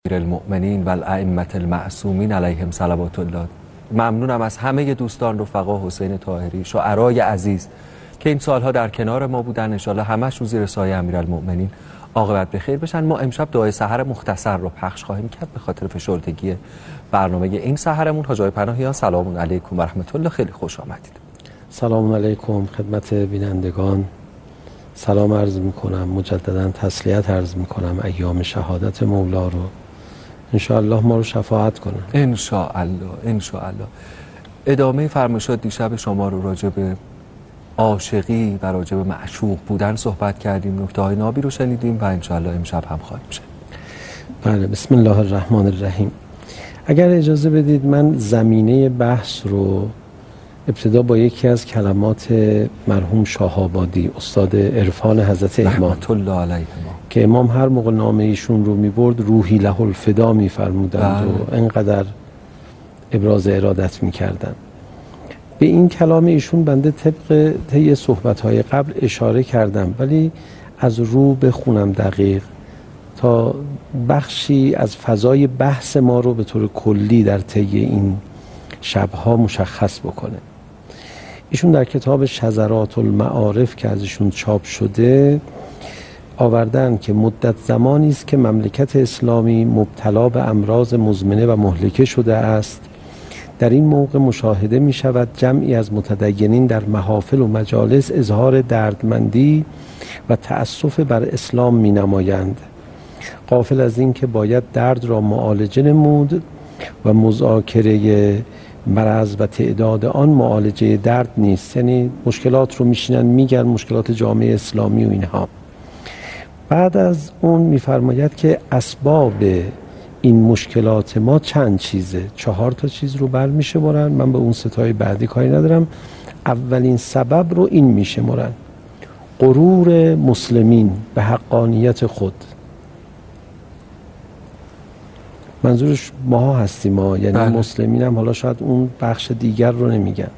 المؤمنین و الائمة المعصومین علیهم صلوات الله. ممنونم از همه دوستان رفقا حسین طاهری، شعرای عزیز که این سالها در کنار ما بودن. انشالله همش رو زیر سایه امیرالمؤمنین عاقبت به خیر بشن. ما امشب دعای سحر مختصر رو پخش خواهیم کرد به خاطر فشردگی برنامه این سحرمون. حاج آقای پناهیان سلام علیکم و رحمت الله، خیلی خوش آمدید. سلام علیکم خدمت بینندگان، سلام عرض میکنم، مجددا تسلیت عرض میکنم. ایام شهادت مولا رو انشاءالله ما رو شفاعت کنه. انشاءالله انشاءالله. ادامه فرمایشات دیشب شما رو راجع به عاشقی و راجع به معشوق بودن صحبت کردیم، نکته های نابی رو شنیدیم و انشاءالله امشب هم خواهیم شد. بله، بسم الله الرحمن الرحیم. اگر اجازه بدید من زمینه بحث رو ابتدا با یکی از کلمات مرحوم شاه‌آبادی، استاد عرفان حضرت امام رحمت الله علیه که امام هر موقع نامه ایشون رو میبرد روحی له الفدا میفرمودند و انقدر ابراز ارادت میکردن. به این کلام ایشون بنده طبق طی صحبت‌های قبل اشاره کردم، ولی از رو بخونم دقیق تا بخشی از فضای بحث ما رو به طور کلی در طی این شبها مشخص بکنه. ایشون در کتاب شذرات المعارف که ازشون چاپ شده آوردن که مدت زمانی است که مملکت اسلامی مبتلا به امراض مزمنه و مهلکه شده است. در این موقع مشاهده می شود جمعی از متدینین در محافل و مجالس اظهار دردمندی و تأسف بر اسلام می نمایند، غافل از این که باید درد را معالجه نمود و مذاکره مرض و تعداد آن معالجه درد نیست. یعنی مشکلات رو میشینن میگن، مشکلات جامعه اسلامی و اینها. بعد از اون میفرماید که اسباب این مشکلات ما چند چیزه، 4 چیز رو برمیشمارن. من به اون 3 بعدی کاری ندارم. اولین سبب رو این میشمارن: غرور مسلمین به حقانیت خود. منظورش ماها هستیم ما، یعنی مسلمین هم حالا شاید اون بخش دیگر رو نمیگن.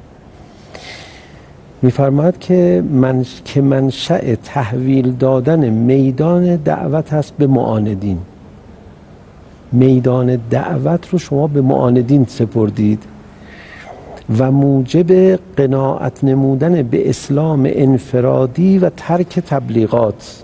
میفرماید که منشأ تحویل دادن میدان دعوت هست به معاندین. میدان دعوت رو شما به معاندین سپردید و موجب قناعت نمودن به اسلام انفرادی و ترک تبلیغات.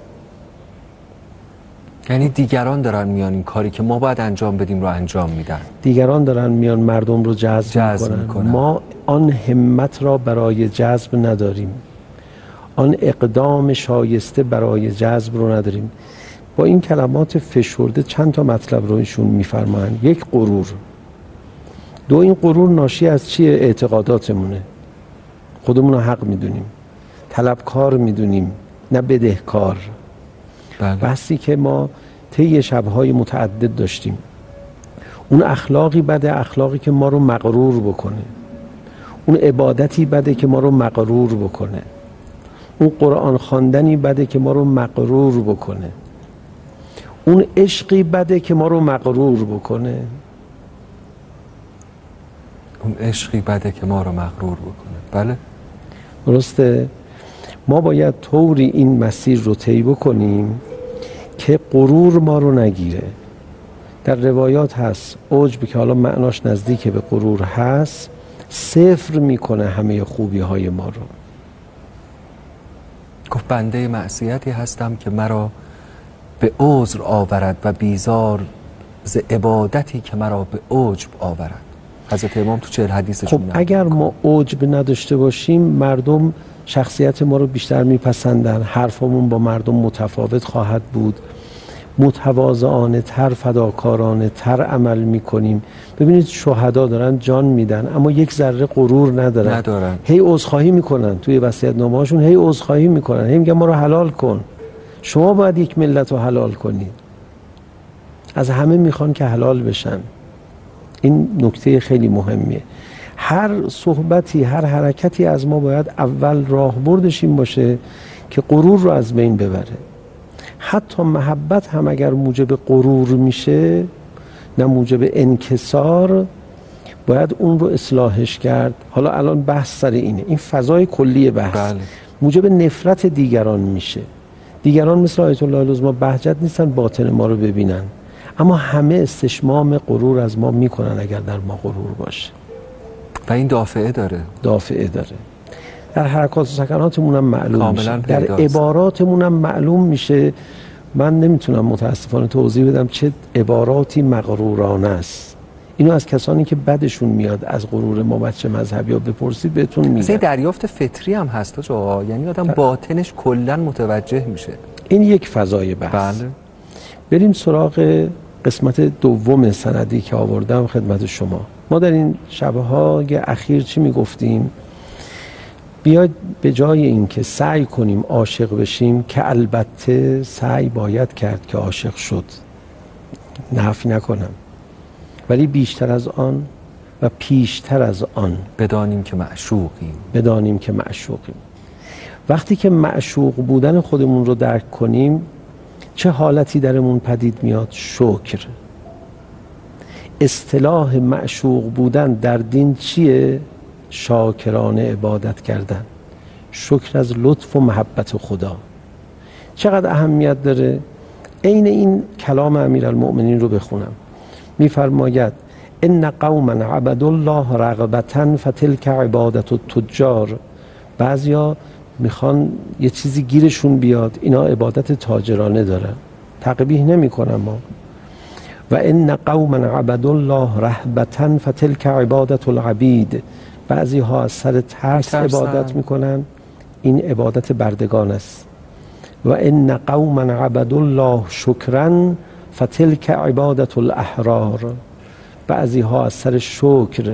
یعنی دیگران دارن میان این کاری که ما باید انجام بدیم رو انجام میدن، دیگران دارن میان مردم رو جذب میکنن. ما آن همت را برای جذب نداریم، آن اقدام شایسته برای جذب رو نداریم. با این کلمات فشرده چند تا مطلب رو ایشون میفرمایند. 1 غرور. 2 این غرور ناشی از چیه؟ اعتقاداتمونه. خودمون رو حق میدونیم، طلبکار میدونیم نه بدهکار. بحثی که ما طی شب‌های متعدد داشتیم، اون اخلاقی بده، اخلاقی که ما رو مغرور بکنه. اون عبادتی بده که ما رو مغرور بکنه. اون قرآن خواندنی بده که ما رو مغرور بکنه. اون عشقی بده که ما رو مغرور بکنه. اون عشقی بده که ما رو مغرور بکنه. بله درسته. ما باید طوری این مسیر رو طی بکنیم که غرور ما رو نگیره. در روایات هست عجب که حالا معناش نزدیک به غرور هست، صفر میکنه همه خوبی های ما رو. گفت بنده معصیتی هستم که مرا به عذر آورد و بیزار ز عبادتی که مرا به عجب آورد. حضرت امام تو 40 حدیثشون. خب اگر ما عجب نداشته باشیم مردم شخصیت ما رو بیشتر میپسندن، حرفمون با مردم متفاوت خواهد بود، متواضعانه تر، فداکارانه تر عمل میکنیم. ببینید شهدا دارن جان میدن اما یک ذره غرور ندارن. هی عذرخواهی میکنن توی وصیت‌نامه هاشون، هی عذرخواهی میکنن، هی میگن ما رو حلال کن. شما باید یک ملت رو حلال کنید. از همه میخوان که حلال بشن. این نکته خیلی مهمیه. هر صحبتی، هر حرکتی از ما باید اول راهبردش این باشه که غرور رو از بین ببره. حتی محبت هم اگر موجب غرور میشه، نه موجب انکسار، باید اون رو اصلاحش کرد. حالا الان بحث سر اینه، این فضای کلی بحث. موجب نفرت دیگران میشه. دیگران مثل آیت الله العظما بهجت نیستن باطن ما رو ببینن، اما همه استشمام غرور از ما میکنن اگر در ما غرور باشه و این دافعه داره در حرکات و سکناتمون هم معلوم میشه، در عباراتمون هم معلوم میشه. من نمیتونم متاسفانه توضیح بدم چه عباراتی مغرورانه است. اینو از کسانی که بدشون میاد از غرور ما بچه مذهبی ها بپرسید بهتون میگن. این دریافت فطری هم هست آقا، یعنی آدم باطنش کلا متوجه میشه. این یک فضای بحث. بله. بریم سراغ قسمت دوم سندی که آوردم خدمت شما. ما در این شبهای اخیر چی میگفتیم؟ بیاید به جای این که سعی کنیم عاشق بشیم، که البته سعی باید کرد که عاشق شد، نفی نکنم، ولی بیشتر از آن و پیشتر از آن بدانیم که معشوقیم. وقتی که معشوق بودن خودمون رو درک کنیم چه حالتی درمون پدید میاد؟ شکر. اصطلاح معشوق بودن در دین چیه؟ شاکرانه عبادت کردن، شکر از لطف و محبت خدا. چقدر اهمیت داره؟ عین این کلام امیرالمؤمنین رو بخونم. میفرماید ان قوما عبدوا الله رغبة فتلك عبادة التجار. بعضیا میخوان یه چیزی گیرشون بیاد، اینا عبادت تاجرانه دارن. تقبیح نمی کنم ما. و ان قوما عبدوا الله رهبة فتلك عبادة العبید. بعضی ها از سر ترس عبادت میکنن، این عبادت بردگان است. و ان قوما عبدوا الله شکرا فتلك عبادة الاحرار. بعضی ها از سر شکر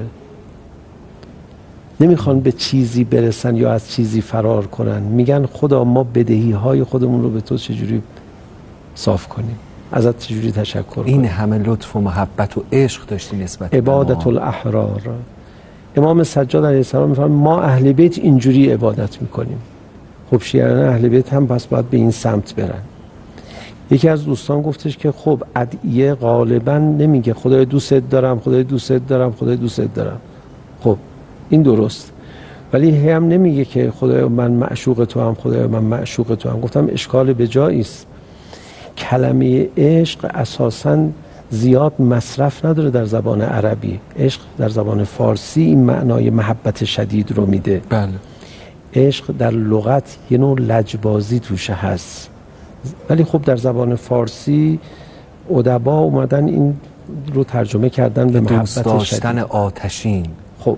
نمیخوان به چیزی برسن یا از چیزی فرار کنن، میگن خدا ما بدهی های خودمون رو به تو چجوری صاف کنیم، ازت چجوری تشکر کنیم. این همه لطف و محبت و عشق داشتی نسبت عبادت الاحرار. امام سجاد علیه السلام میفرماید ما اهل بیت اینجوری عبادت میکنیم. خب شیعیان اهل بیت هم پس باید به این سمت برن. یکی از دوستان گفتش که خب ادعیه غالبا نمیگه خدای دوست دارم، خدای دوست دارم، خدای دوست دارم. خب این درست، ولی هم نمیگه که خدای من معشوق تو هم، خدای من معشوق تو هم. گفتم اشکال به جایی است. کلمه عشق اساساً زیاد مصرف نداره در زبان عربی. عشق در زبان فارسی این معنای محبت شدید رو میده. بله. عشق در لغت یه نوع لجبازی توشه هست، ولی خب در زبان فارسی ادبا اومدن این رو ترجمه کردن به محبت شدید، دوست داشتن آتشین. خب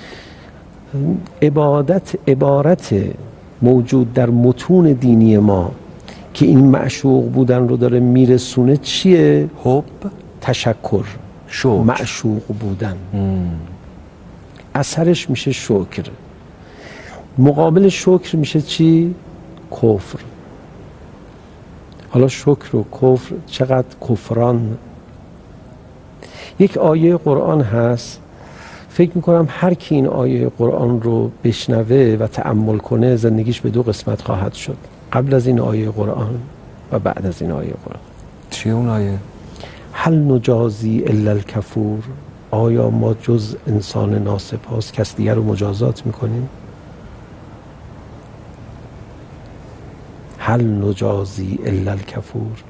عبارت موجود در متون دینی ما که این معشوق بودن رو داره میرسونه چیه؟ حب، تشکر، شکر. معشوق بودن اثرش میشه شکر. مقابل شکر میشه چی؟ کفر. حالا شکر و کفر چقدر کفران. یک آیه قرآن هست، فکر میکنم هر کی این آیه قرآن رو بشنوه و تأمل کنه زندگیش به دو قسمت خواهد شد، قبل از این آیه قرآن و بعد از این آیه قرآن. چیه اون آیه؟ هل نجازی الا الکفور. آیا ما جز انسان ناسپاس کس دیگر رو مجازات میکنیم؟ هل نجازی الا الکفور.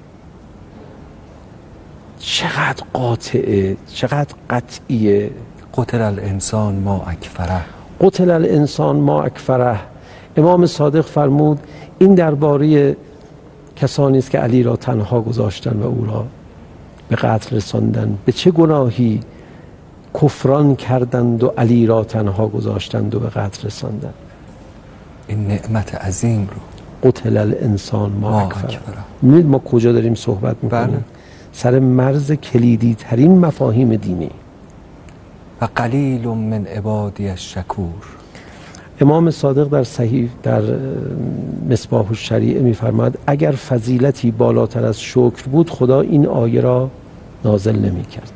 چقدر قاطعه، چقدر قطعیه. قتل الانسان ما اکفره. قتل الانسان ما اکفره. امام صادق فرمود این درباره کسانی است که علی را تنها گذاشتن و او را به قتل رساندند. به چه گناهی کفران کردند و علی را تنها گذاشتند و به قتل رساندند؟ این نعمت عظیم رو. قتل الانسان ما اکفره. می‌بینید ما کجا داریم صحبت می‌کنیم؟ بله. سر مرز کلیدی ترین مفاهیم دینی. و قلیل من عبادی الشکور. امام صادق در صحیح در مصباح الشریعه می‌فرماید اگر فضیلتی بالاتر از شکر بود خدا این آیه را نازل نمی‌کرد.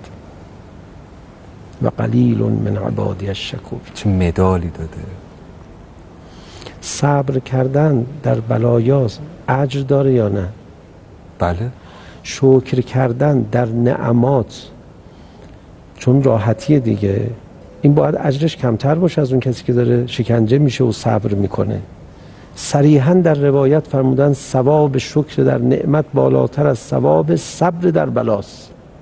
و قلیل من عبادی الشکور. چه مدالی داده. صبر کردن در بلایا اجر داره یا نه؟ بله. شکر کردن در نعمات چون راحتیه دیگه، این باید اجرش کمتر باشه از اون کسی که داره شکنجه میشه و صبر میکنه. صریحاً در روایت فرمودن ثواب شکر در نعمت بالاتر از ثواب صبر در بلاست.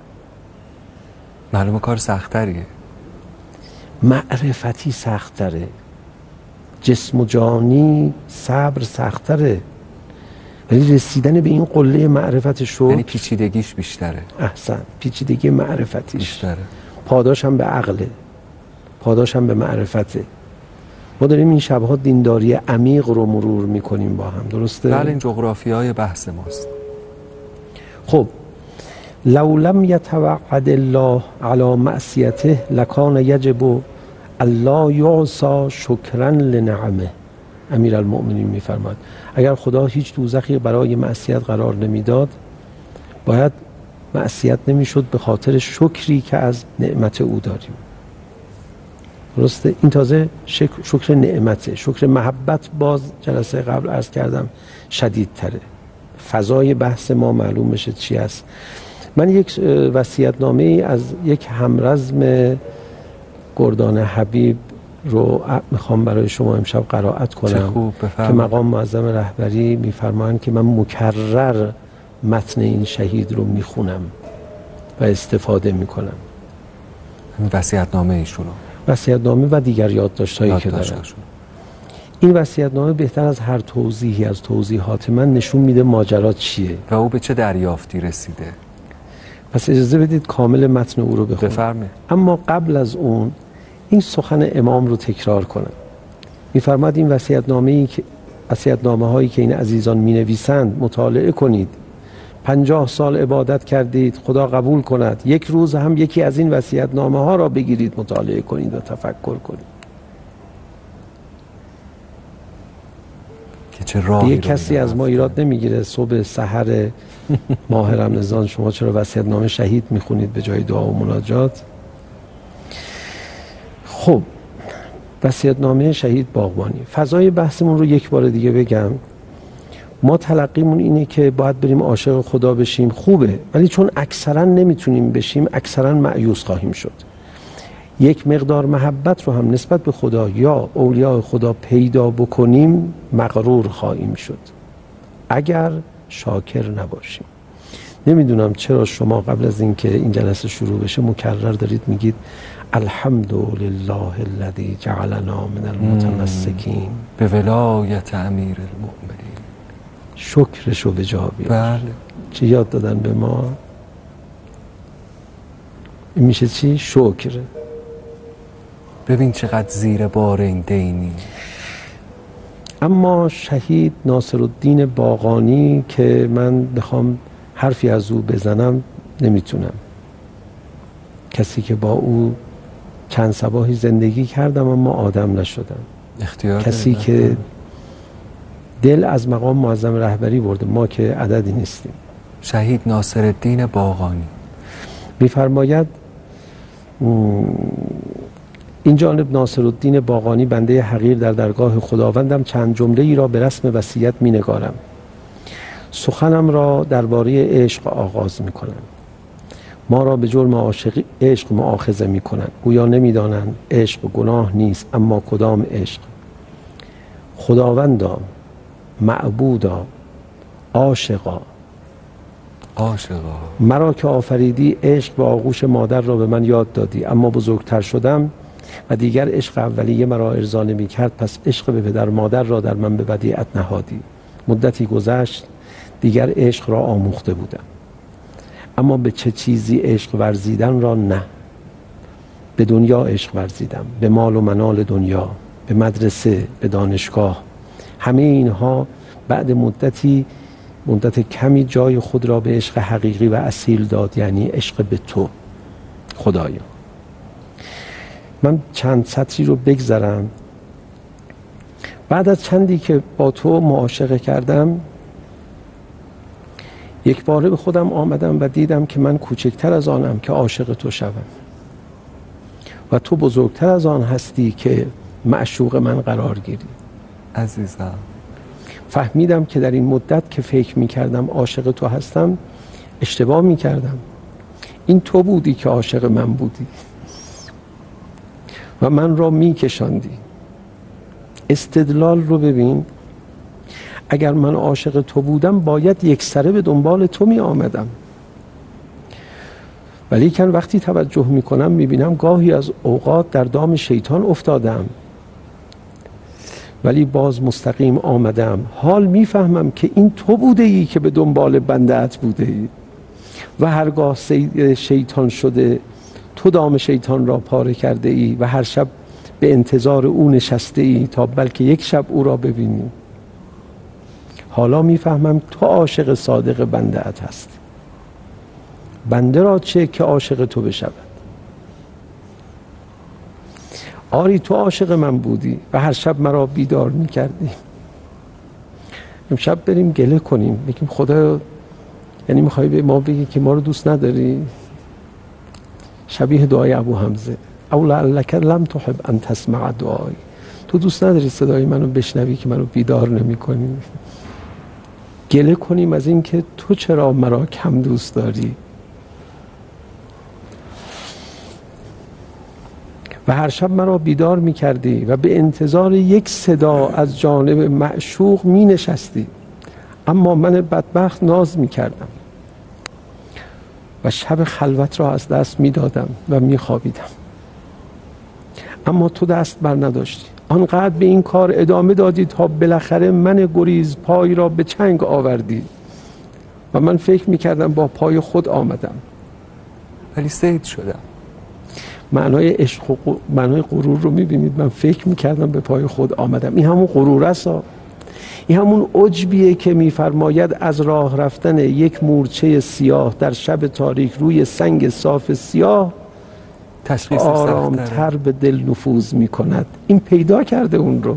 معلومه کار سخت‌تریه. معرفتی سخت‌تره، جسم و جانی صبر سخت‌تره، ولی رسیدن به این قله معرفت شکر یعنی پیچیدگیش بیشتره. احسن، پیچیدگی معرفتیش بیشتره. پاداش هم به عقله، پاداش هم به معرفته. ما داریم این شبها دینداری عمیق رو مرور میکنیم با هم، درسته؟ بله، این جغرافیای بحث ماست. خب لو لم یتوعد الله علی معصیته لکان یجب الله یعصی شکرا لنعمه. امیرالمؤمنین میفرماد اگر خدا هیچ دوزخی برای معصیت قرار نمیداد باید معصیت نمیشد به خاطر شکری که از نعمت او داریم. درسته؟ این تازه شکر نعمته. شکر محبت باز جلسه قبل عرض کردم شدیدتره. فضای بحث ما معلوم بشه چی است. من یک وصیت‌نامه‌ای از یک همرزم گردان حبیب رو میخوام برای شما امشب قرائت کنم که مقام معظم رهبری میفرمایند که من مکرر متن این شهید رو میخونم و استفاده میکنم. وصیت‌نامه ایشونو، وصیت‌نامه و دیگر یادداشت‌هایی که دارم. این وصیت‌نامه بهتر از هر توضیحی از توضیحات من نشون میده ماجرا چیه و او به چه دریافتی رسیده. پس اجازه بدید کامل متن او رو بخونم. بفرمایید. اما قبل از اون این سخن امام رو تکرار کنم. میفرماد این وصیت‌نامه هایی که این عزیزان مینویسند مطالعه کنید. 50 سال عبادت کردید، خدا قبول کند. یک روز هم یکی از این وصیت‌نامه ها را بگیرید، مطالعه کنید و تفکر کنید. که چه راهی یک کسی از ما ایراد نمیگیره صبح سحر ماه رمضان شما چرا وصیت‌نامه شهید میخونید به جای دعا و مناجات؟ خب وصیت‌نامه شهید باغبانی. فضای بحثمون رو یک بار دیگه بگم. ما تلقیمون اینه که باید بریم عاشق خدا بشیم، خوبه، ولی چون اکثرا نمیتونیم بشیم اکثرا مایوس خواهیم شد. یک مقدار محبت رو هم نسبت به خدا یا اولیاء خدا پیدا بکنیم مغرور خواهیم شد اگر شاکر نباشیم. نمیدونم چرا شما قبل از اینکه این جلسه شروع بشه مکرر دارید میگید الحمدلله الذی جعلنا من المتمسکین به ولایت امیرالمؤمنین. شکرشو به جا بیار. بله. چی یاد دادن به ما؟ این میشه چی؟ شکر. ببین چقدر زیر بار این دینی. اما شهید ناصرالدین باغانی که من بخوام حرفی از او بزنم نمیتونم. کسی که با او چند صباحی زندگی کردم اما آدم نشدم. کسی که دل از مقام معظم رهبری برده، ما که عددی نیستیم. شهید ناصرالدین باغانی میفرماید این جانب ناصرالدین باغانی بنده حقیر در درگاه خداوندم چند جمله ای را به رسم وصیت می نگارم. سخنم را درباره عشق آغاز می کنم. ما را به جرم عشق مؤاخذه می کنند. گویا نمی دانند عشق گناه نیست، اما کدام عشق؟ خداوندا، معبودا، عاشقا، مرا که آفریدی عشق به آغوش مادر را به من یاد دادی، اما بزرگتر شدم و دیگر عشق اولیه مرا ارضا نمی کرد، پس عشق به پدر مادر را در من به بدیعت نهادی. مدتی گذشت دیگر عشق را آموخته بودم، اما به چه چیزی عشق ورزیدن را نه. به دنیا عشق ورزیدم، به مال و منال دنیا، به مدرسه، به دانشگاه. همه اینها بعد مدت کمی جای خود را به عشق حقیقی و اصیل داد، یعنی عشق به تو خدایا. من چند سطری رو بگذرم. بعد از چندی که با تو معاشقه کردم یک باره به خودم آمدم و دیدم که من کوچکتر از آنم که عاشق تو شوم و تو بزرگتر از آن هستی که معشوق من قرار گیری. عزیزم فهمیدم که در این مدت که فکر می کردم عاشق تو هستم اشتباه می کردم. این تو بودی که عاشق من بودی و من را می کشاندی. استدلال رو ببین. اگر من عاشق تو بودم باید یک سره به دنبال تو می آمدم، ولی کن وقتی توجه میکنم میبینم گاهی از اوقات در دام شیطان افتادم، ولی باز مستقیم آمدم. حال میفهمم که این تو بوده ای که به دنبال بنده‌ات بوده ای و هرگاه سید شیطان شده تو دام شیطان را پاره کرده ای و هر شب به انتظار او نشسته ای تا بلکه یک شب او را ببینی. حالا میفهمم تو عاشق صادق بنده‌ات هست. بنده را چه که عاشق تو بشود؟ آری تو عاشق من بودی و هر شب مرا بیدار میکردی. امشب بریم گله کنیم، بگیم خدا، یعنی میخوای به ما بگی که ما رو دوست نداری؟ شبیه دعای ابو حمزه، او لعلک لم تحب ان تسمع دعایی. تو دوست نداری صدای منو بشنوی که منو بیدار نمی کنی؟ گله کنیم از این که تو چرا مرا کم دوست داری. و هر شب مرا بیدار می کردی و به انتظار یک صدا از جانب معشوق می نشستی، اما من بدبخت ناز می کردم و شب خلوت را از دست می دادم و می خوابیدم، اما تو دست بر نداشتی. آنقدر به این کار ادامه دادی تا بالاخره من گریز پای را به چنگ آوردی و من فکر می کردم با پای خود آمدم، ولی سید شدم. معنای عشق و معنای غرور رو می‌بینید. من فکر می‌کردم به پای خود آمدم. این همون غرور است. این همون عجبیه که می‌فرماید از راه رفتن یک مورچه سیاه در شب تاریک روی سنگ صاف سیاه آرامتر به دل نفوذ می‌کند. این پیدا کرده اون رو.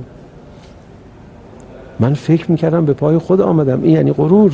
من فکر می‌کردم به پای خود آمدم. این یعنی غرور.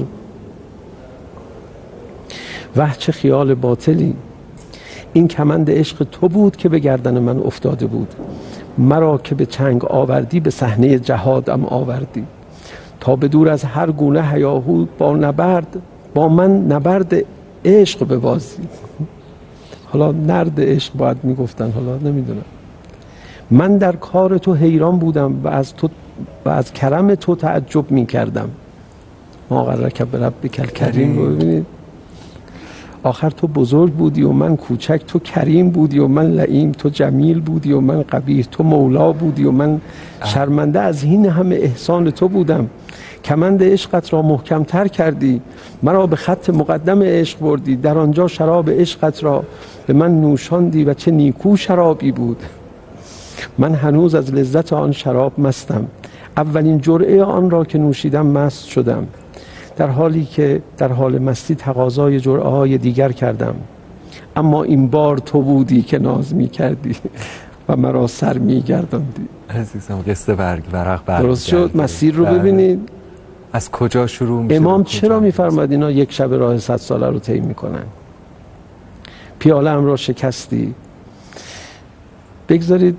واه چه خیال باطلی. این کمند عشق تو بود که به گردن من افتاده بود. مرا که به چنگ آوردی به صحنه جهادم آوردی تا به دور از هر گونه هیاهو با من نبرد عشق ببازی. حالا نرد عشق باید میگفتن، حالا نمیدونم. من در کار تو حیران بودم و از کرم تو تعجب میکردم. ما غرک بربک الکریم رو ببینید. آخر تو بزرگ بودی و من کوچک، تو کریم بودی و من لئیم، تو جمیل بودی و من قبیح، تو مولا بودی و من شرمنده از این همه احسان تو بودم. کمند عشقت را محکم تر کردی، مرا به خط مقدم عشق بردی، در آنجا شراب عشقت را به من نوشاندی و چه نیکو شرابی بود. من هنوز از لذت آن شراب مستم. اولین جرعه آن را که نوشیدم مست شدم، در حالی که در حال مستی تقاضای جرعه‌های دیگر کردم، اما این بار تو بودی که ناز می کردی و مرا سر می گرداندی. عزیزم قصه ورق درست شد. مسیر رو ببینید از کجا شروع میشه. امام چرا میفرماد اینا یک شب راه 100 ساله رو طی میکنن؟ پیاله ام را شکستی. بگذارید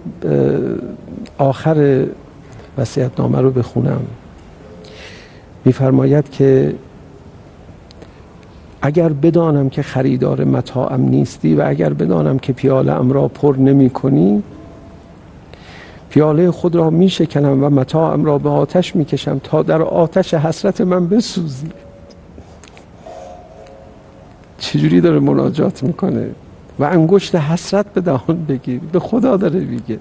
آخر وصیت‌نامه رو بخونم. میفرماید که اگر بدانم که خریدار متاعم نیستی و اگر بدانم که پیاله ام را پر نمی کنی، پیاله خود را می شکنم و متاعم را به آتش می کشم تا در آتش حسرت من بسوزی. چجوری داره مناجات میکنه و انگشت حسرت به دهان بگیر. به خدا داره میگه.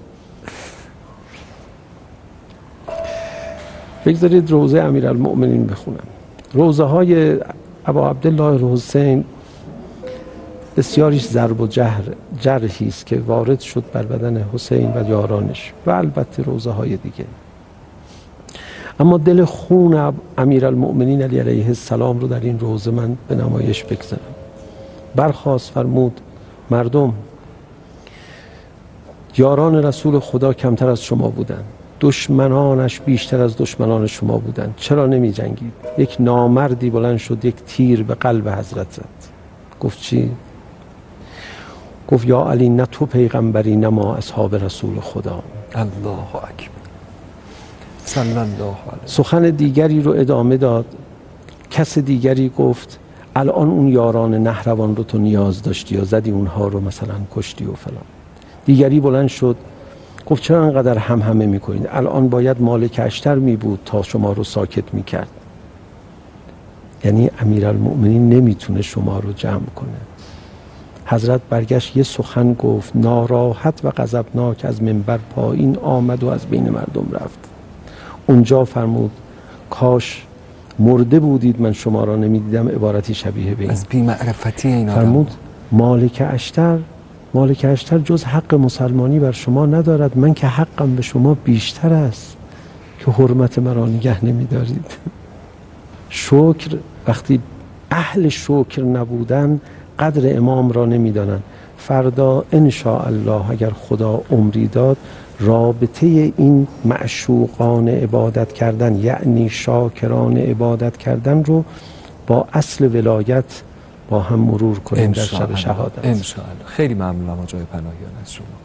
بگذارید روضه امیرالمؤمنین بخونم. روضه های ابا عبدالله الحسین بسیاریش ضرب و جرحی است که وارد شد بر بدن حسین و یارانش و البته روضه های دیگه. اما دل خون امیرالمؤمنین علی علیه السلام رو در این روضه من به نمایش بگذارم. برخاست فرمود مردم، یاران رسول خدا کمتر از شما بودند، دشمنانش بیشتر از دشمنان شما بودند، چرا نمی جنگید؟ یک نامردی بلند شد یک تیر به قلب حضرت زد. گفت چی؟ گفت یا علی نه تو پیغمبری نه ما اصحاب رسول خدا. الله اکبر صلی الله علیه. سخن دیگری رو ادامه داد. کس دیگری گفت الان اون یاران نهروان رو تو نیاز داشتی یا زدی اونها رو مثلا کشتی و فلان. دیگری بلند شد گفت چرا انقدر همه میکنید؟ الان باید مالک اشتر می بود تا شما رو ساکت میکرد. یعنی امیرالمؤمنین نمیتونه شما رو جمع کنه. حضرت برگشت یه سخن گفت، ناراحت و غضبناک از منبر پایین آمد و از بین مردم رفت. اونجا فرمود کاش مرده بودید من شما را نمیدیدم، عبارتی شبیه به این. از بی‌معرفتی این آدم فرمود مالک اشتر جز حق مسلمانی بر شما ندارد، من که حقم به شما بیشتر است که حرمت مرا نگه نمی‌دارید. شکر، وقتی اهل شکر نبودن قدر امام را نمی‌دانند. فردا ان شاء الله اگر خدا عمری داد، رابطه این معشوقان عبادت کردن یعنی شاکران عبادت کردن رو با اصل ولایت با هم مرور کنیم در شب شهادت. ان شاء الله. خیلی ممنونم آقای پناهیان از شما.